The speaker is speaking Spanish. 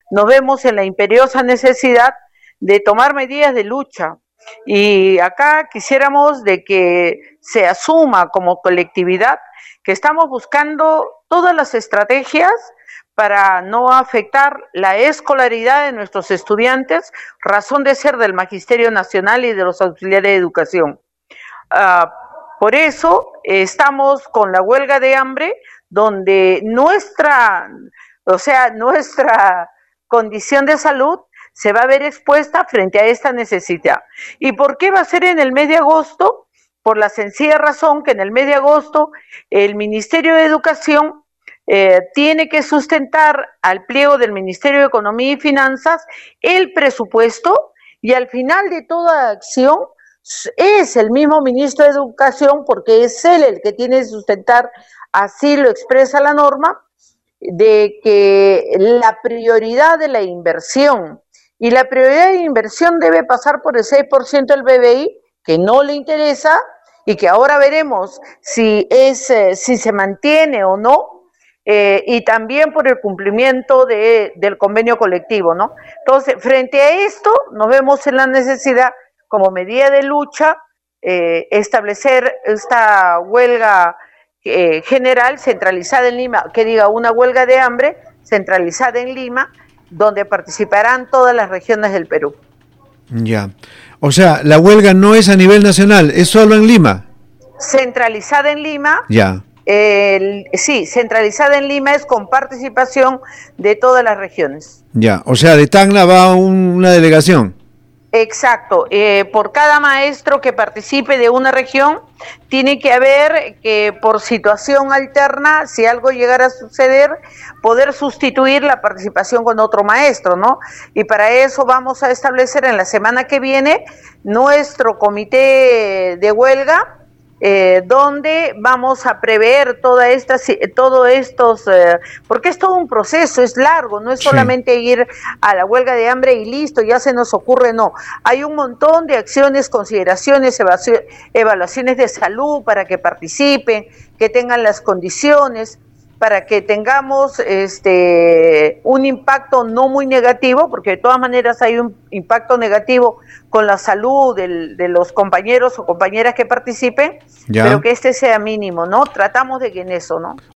nos vemos en la imperiosa necesidad de tomar medidas de lucha. Y acá quisiéramos de que se asuma como colectividad que estamos buscando todas las estrategias para no afectar la escolaridad de nuestros estudiantes, razón de ser del Magisterio Nacional y de los auxiliares de educación. Uh, por eso estamos con la huelga de hambre, donde nuestra condición de salud se va a ver expuesta frente a esta necesidad. ¿Y por qué va a ser en el mes de agosto? Por la sencilla razón que en el mes de agosto el Ministerio de Educación tiene que sustentar al pliego del Ministerio de Economía y Finanzas el presupuesto, y al final de toda acción es el mismo ministro de Educación, porque es él el que tiene que sustentar, así lo expresa la norma, de que la prioridad de la inversión, y la prioridad de inversión debe pasar por el 6% del BBI, que no le interesa, y que ahora veremos si se mantiene o no, y también por el cumplimiento del convenio colectivo, ¿no? Entonces, frente a esto, nos vemos en la necesidad, como medida de lucha, establecer esta huelga general centralizada en Lima, que diga una huelga de hambre centralizada en Lima, donde participarán todas las regiones del Perú. Ya. O sea, la huelga no es a nivel nacional, es solo en Lima. Centralizada en Lima. Ya. Sí, centralizada en Lima es con participación de todas las regiones. Ya, o sea, de Tacna va una delegación. Exacto, por cada maestro que participe de una región, tiene que haber que por situación alterna, si algo llegara a suceder, poder sustituir la participación con otro maestro, ¿no? Y para eso vamos a establecer en la semana que viene nuestro comité de huelga, donde vamos a prever todo estos, porque es todo un proceso, es largo, no es solamente ir a la huelga de hambre y listo, ya se nos ocurre, no. Hay un montón de acciones, consideraciones, evaluaciones de salud para que participen, que tengan las condiciones, para que tengamos un impacto no muy negativo, porque de todas maneras hay un impacto negativo con la salud de los compañeros o compañeras que participen, pero que sea mínimo, ¿no? Tratamos de que en eso, ¿no?